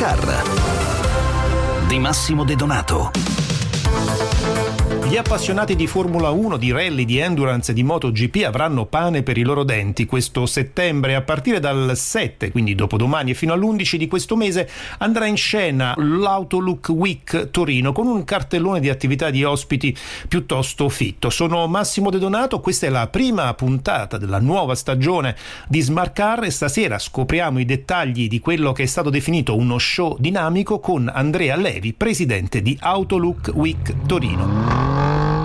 Car di Massimo De Donato. Gli appassionati di Formula 1, di rally, di endurance e di MotoGP avranno pane per i loro denti questo settembre. A partire dal 7, quindi dopodomani, e fino all'11 di questo mese andrà in scena l'Autolook Week Torino con un cartellone di attività di ospiti piuttosto fitto. Sono Massimo De Donato, questa è la prima puntata della nuova stagione di Smart Car e stasera scopriamo i dettagli di quello che è stato definito uno show dinamico con Andrea Levi, presidente di Autolook Week Torino.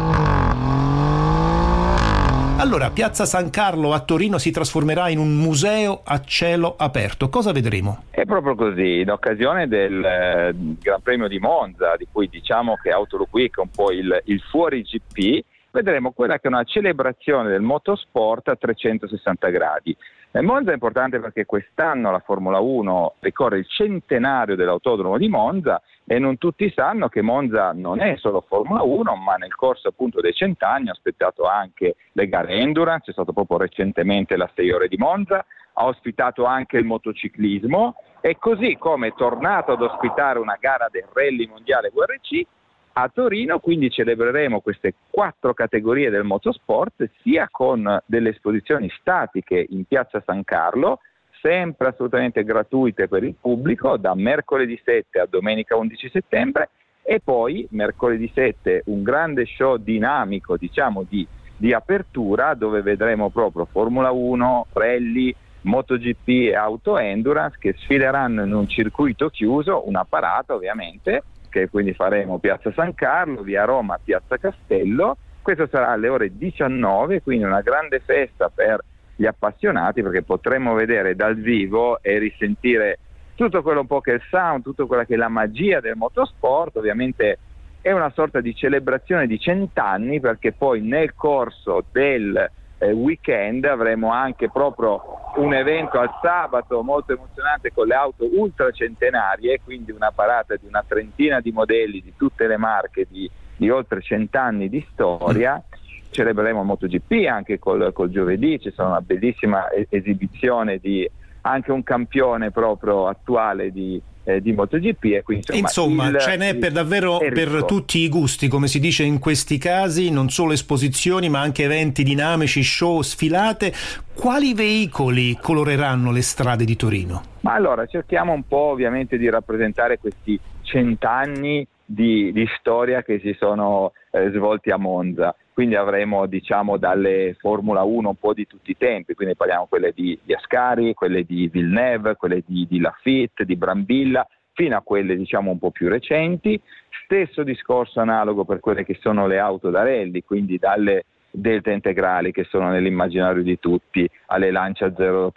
Allora, Piazza San Carlo a Torino si trasformerà in un museo a cielo aperto. Cosa vedremo? È proprio così, in occasione del Gran Premio di Monza, di cui diciamo che Autolook Week è un po' il fuori GP, vedremo quella che è una celebrazione del motorsport a 360 gradi. Monza è importante perché quest'anno la Formula 1 ricorre il centenario dell'autodromo di Monza e non tutti sanno che Monza non è solo Formula 1, ma nel corso appunto dei 100 anni ha aspettato anche le gare endurance, c'è stato proprio recentemente la 6 ore di Monza, ha ospitato anche il motociclismo e così come è tornato ad ospitare una gara del rally mondiale VRC, a Torino quindi celebreremo queste 4 categorie del motorsport sia con delle esposizioni statiche in Piazza San Carlo, sempre assolutamente gratuite per il pubblico, da mercoledì 7 a domenica 11 settembre e poi mercoledì 7 un grande show dinamico diciamo di apertura dove vedremo proprio Formula 1, rally, MotoGP e Auto Endurance che sfileranno in un circuito chiuso, una parata ovviamente, che quindi faremo Piazza San Carlo, via Roma, Piazza Castello. Questo sarà alle ore 19, quindi una grande festa per gli appassionati perché potremo vedere dal vivo e risentire tutto quello un po' che è il sound, tutto quella che è la magia del motorsport. Ovviamente è una sorta di celebrazione di 100 anni perché poi nel corso del weekend avremo anche proprio un evento al sabato molto emozionante con le auto ultracentenarie, quindi una parata di una trentina di modelli di tutte le marche di oltre 100 anni di storia. Celebreremo MotoGP anche col giovedì, ci sarà una bellissima esibizione di anche un campione proprio attuale di MotoGP e quindi insomma ce n'è per davvero per tutti i gusti, come si dice in questi casi, non solo esposizioni ma anche eventi dinamici, show, sfilate. Quali veicoli coloreranno le strade di Torino? Ma allora cerchiamo un po' ovviamente di rappresentare questi 100 anni di storia che si sono svolti a Monza. Quindi avremo diciamo dalle Formula 1 un po' di tutti i tempi, quindi parliamo quelle di Ascari, quelle di Villeneuve, quelle di Lafitte, di Brambilla, fino a quelle diciamo un po' più recenti. Stesso discorso analogo per quelle che sono le auto da rally, quindi dalle Delta integrali che sono nell'immaginario di tutti, alle Lancia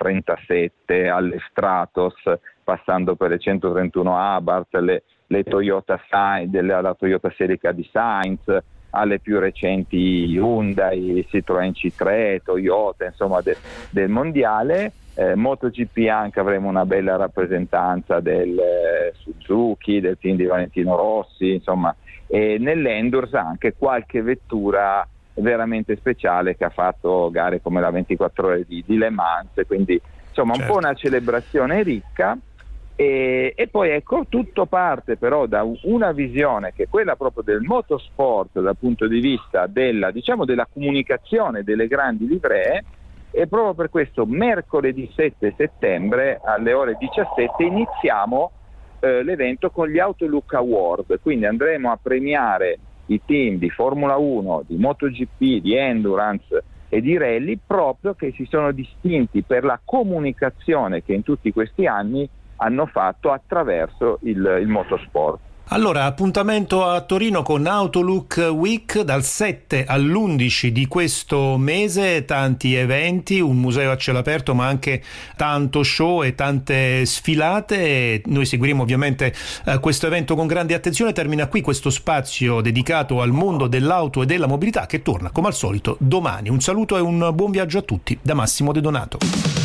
037, alle Stratos, passando per le 131 Abarth, le Toyota Sainz, la Toyota Celica di Sainz, alle più recenti Hyundai, Citroën C3, Toyota, insomma del mondiale. MotoGP anche avremo una bella rappresentanza del Suzuki, del team di Valentino Rossi, insomma, e nell'Endurance anche qualche vettura veramente speciale che ha fatto gare come la 24 ore di Le Mans, quindi insomma un po' una celebrazione ricca. E poi ecco, tutto parte però da una visione che è quella proprio del motorsport dal punto di vista della comunicazione delle grandi livree, e proprio per questo mercoledì 7 settembre alle ore 17 iniziamo l'evento con gli Autolook Award, quindi andremo a premiare i team di Formula 1, di MotoGP, di Endurance e di Rally proprio che si sono distinti per la comunicazione che in tutti questi anni hanno fatto attraverso il motorsport. Allora, appuntamento a Torino con Autolook Week dal 7 all'11 di questo mese, tanti eventi, un museo a cielo aperto ma anche tanto show e tante sfilate. Noi seguiremo ovviamente questo evento con grande attenzione. Termina qui questo spazio dedicato al mondo dell'auto e della mobilità che torna come al solito domani. Un saluto e un buon viaggio a tutti da Massimo De Donato.